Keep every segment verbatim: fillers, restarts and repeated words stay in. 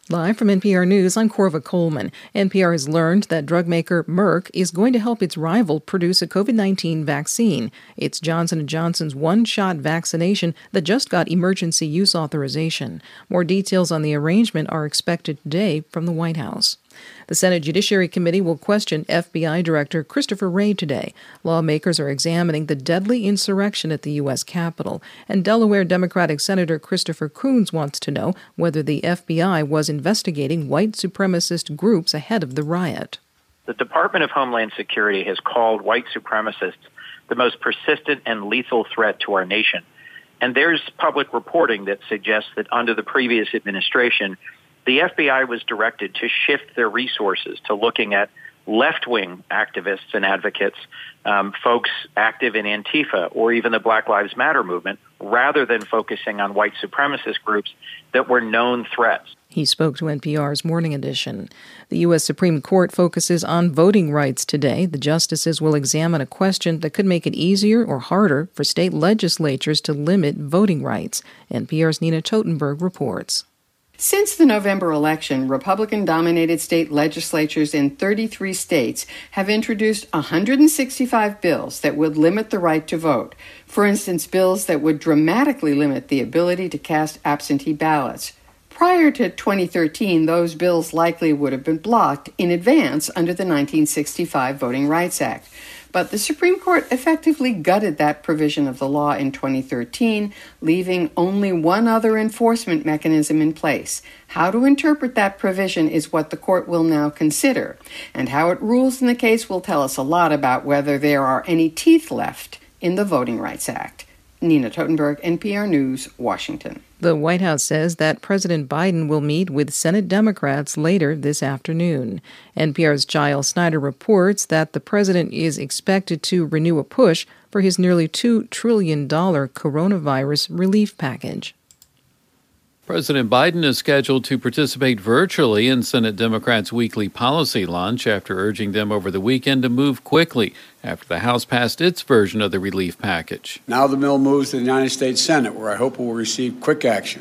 Live from N P R News, I'm Corva Coleman. N P R has learned that drug maker Merck is going to help its rival produce a covid nineteen vaccine. It's Johnson and Johnson's one-shot vaccination that just got emergency use authorization. More details on the arrangement are expected today from the White House. The Senate Judiciary Committee will question F B I Director Christopher Wray today. Lawmakers are examining the deadly insurrection at the U S Capitol, and Delaware Democratic Senator Christopher Coons wants to know whether the F B I was investigating white supremacist groups ahead of the riot. The Department of Homeland Security has called white supremacists the most persistent and lethal threat to our nation. And there's public reporting that suggests that under the previous administration, the F B I was directed to shift their resources to looking at left-wing activists and advocates, um, folks active in Antifa or even the Black Lives Matter movement, rather than focusing on white supremacist groups that were known threats. He spoke to N P R's Morning Edition. The U S Supreme Court focuses on voting rights today. The justices will examine a question that could make it easier or harder for state legislatures to limit voting rights. N P R's Nina Totenberg reports. Since the November election, Republican-dominated state legislatures in thirty-three states have introduced one hundred sixty-five bills that would limit the right to vote. For instance, bills that would dramatically limit the ability to cast absentee ballots. Prior to twenty thirteen, those bills likely would have been blocked in advance under the nineteen sixty-five Voting Rights Act. But the Supreme Court effectively gutted that provision of the law in twenty thirteen, leaving only one other enforcement mechanism in place. How to interpret that provision is what the court will now consider, and how it rules in the case will tell us a lot about whether there are any teeth left in the Voting Rights Act. Nina Totenberg, N P R News, Washington. The White House says that President Biden will meet with Senate Democrats later this afternoon. N P R's Giles Snyder reports that the president is expected to renew a push for his nearly two trillion dollars coronavirus relief package. President Biden is scheduled to participate virtually in Senate Democrats' weekly policy lunch after urging them over the weekend to move quickly after the House passed its version of the relief package. Now the bill moves to the United States Senate, where I hope it will receive quick action.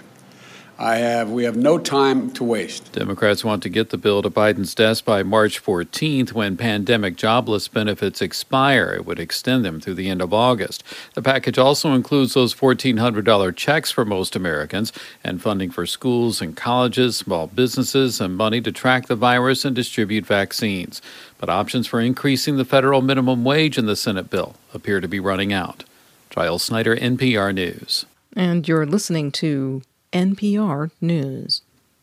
I have, we have no time to waste. Democrats want to get the bill to Biden's desk by March fourteenth, when pandemic jobless benefits expire. It would extend them through the end of August. The package also includes those fourteen hundred dollars checks for most Americans and funding for schools and colleges, small businesses, and money to track the virus and distribute vaccines. But options for increasing the federal minimum wage in the Senate bill appear to be running out. Giles Snyder, N P R News. And you're listening to N P R News.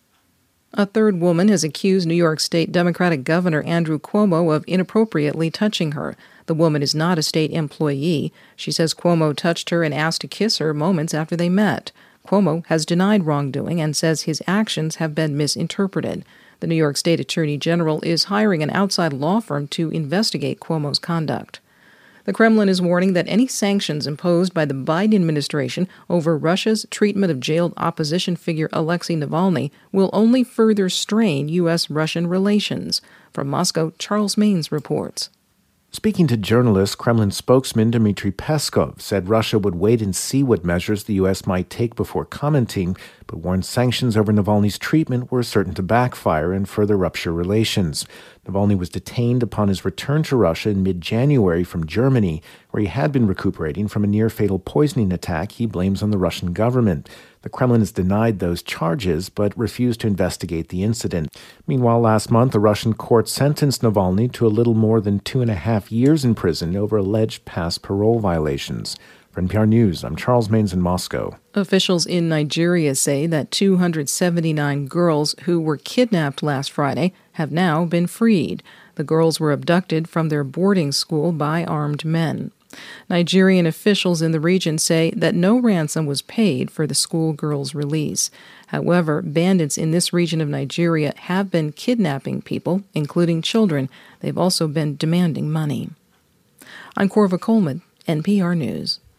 A third woman has accused New York State Democratic Governor Andrew Cuomo of inappropriately touching her. The woman is not a state employee. She says Cuomo touched her and asked to kiss her moments after they met. Cuomo has denied wrongdoing and says his actions have been misinterpreted. The New York State Attorney General is hiring an outside law firm to investigate Cuomo's conduct. The Kremlin is warning that any sanctions imposed by the Biden administration over Russia's treatment of jailed opposition figure Alexei Navalny will only further strain U S Russian relations. From Moscow, Charles Maines reports. Speaking to journalists, Kremlin spokesman Dmitry Peskov said Russia would wait and see what measures the U S might take before commenting, but warned sanctions over Navalny's treatment were certain to backfire and further rupture relations. Navalny was detained upon his return to Russia in mid-January from Germany, where he had been recuperating from a near-fatal poisoning attack he blames on the Russian government. The Kremlin has denied those charges, but refused to investigate the incident. Meanwhile, last month, a Russian court sentenced Navalny to a little more than two and a half years in prison over alleged past parole violations. For N P R News, I'm Charles Maines in Moscow. Officials in Nigeria say that two hundred seventy-nine girls who were kidnapped last Friday have now been freed. The girls were abducted from their boarding school by armed men. Nigerian officials in the region say that no ransom was paid for the schoolgirls' release. However, bandits in this region of Nigeria have been kidnapping people, including children. They've also been demanding money. I'm Corva Coleman, N P R News.